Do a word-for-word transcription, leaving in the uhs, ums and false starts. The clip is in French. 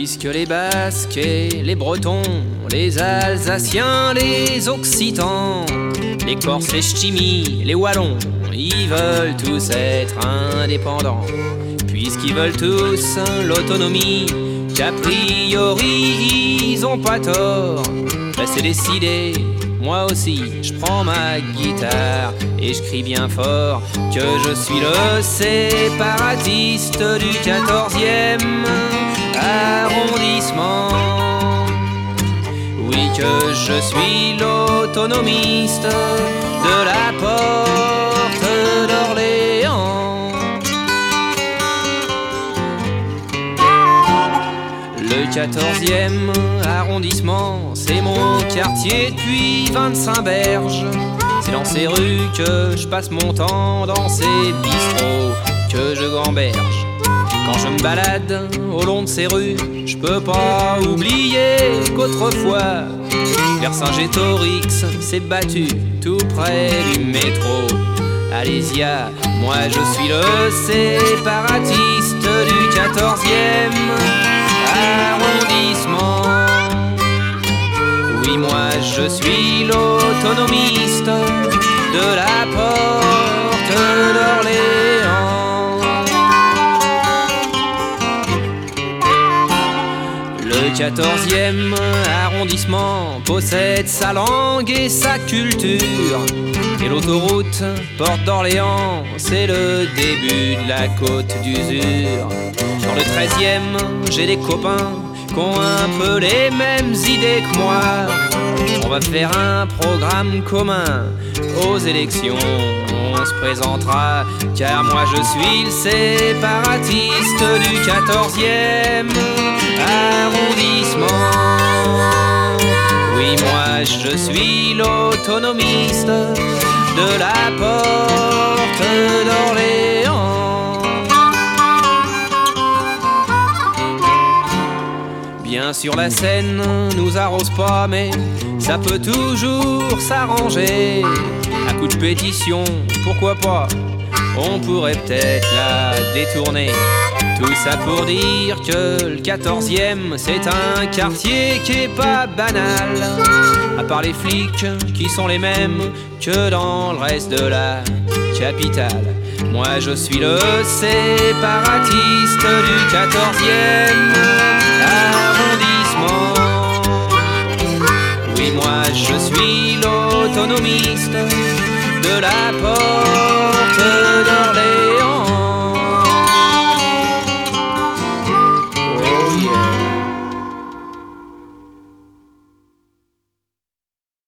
Puisque les Basques et les Bretons, les Alsaciens, les Occitans, les Corses, les Ch'timis, les Wallons, ils veulent tous être indépendants. Puisqu'ils veulent tous l'autonomie, qu'a priori ils ont pas tort. Bah c'est décidé, moi aussi je prends ma guitare et je crie bien fort que je suis le séparatiste du quatorzième arrondissement. Oui, que je suis l'autonomiste de la porte d'Orléans. Le quatorzième arrondissement, c'est mon quartier depuis vingt-cinq berges. C'est dans ces rues que je passe mon temps, dans ces bistrots que je gamberge. Quand je me balade au long de ces rues, je peux pas oublier qu'autrefois Vercingétorix s'est battu tout près du métro. Alésia, moi je suis le séparatiste du quatorzième arrondissement. Oui, moi je suis l'autonomiste de la porte d'Orléans. Le quatorzième arrondissement possède sa langue et sa culture. Et l'autoroute Porte d'Orléans, c'est le début de la côte d'usure. Dans le treizième, j'ai des copains qui ont un peu les mêmes idées que moi. On va faire un programme commun aux élections. On se présentera, car moi je suis le séparatiste du quatorzième arrondissement. Oui, moi je suis l'autonomiste de la porte d'Orléans. Bien sûr la Seine nous arrose pas, mais ça peut toujours s'arranger. À coup de pétition, pourquoi pas, on pourrait peut-être la détourner. Tout ça pour dire que le quatorzième, c'est un quartier qui est pas banal. À part les flics qui sont les mêmes que dans le reste de la capitale. Moi je suis le séparatiste du quatorzième arrondissement. Oui, moi je suis l'autonomiste de la porte